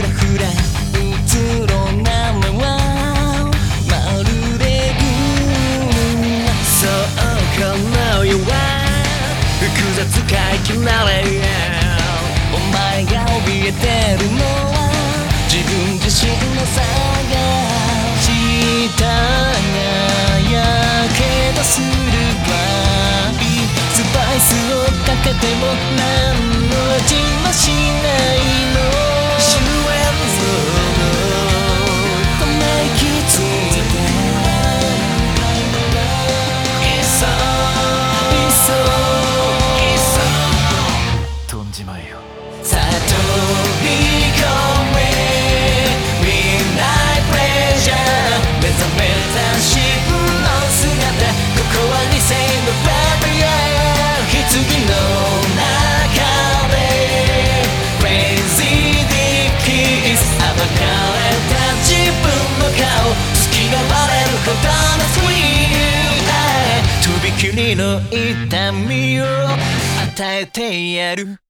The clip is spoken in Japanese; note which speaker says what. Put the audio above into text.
Speaker 1: ふらうつろな目はまるでグー。そうこの世は複雑かいきなれ。お前が怯えてるのは自分自身の差が。舌がやけどする場合スパイスをかけても何の味もしないの。終焉のため息ついていっそ飛んじまえよ。さあ飛び込めみんなプレジャー。目覚めた自分の姿。ここは2000のバリア。棺の中で Crazy Deep Kiss。 暴かれた自分の顔。月が割れるほどのスクリーン。とびきりの痛みを与えてやる。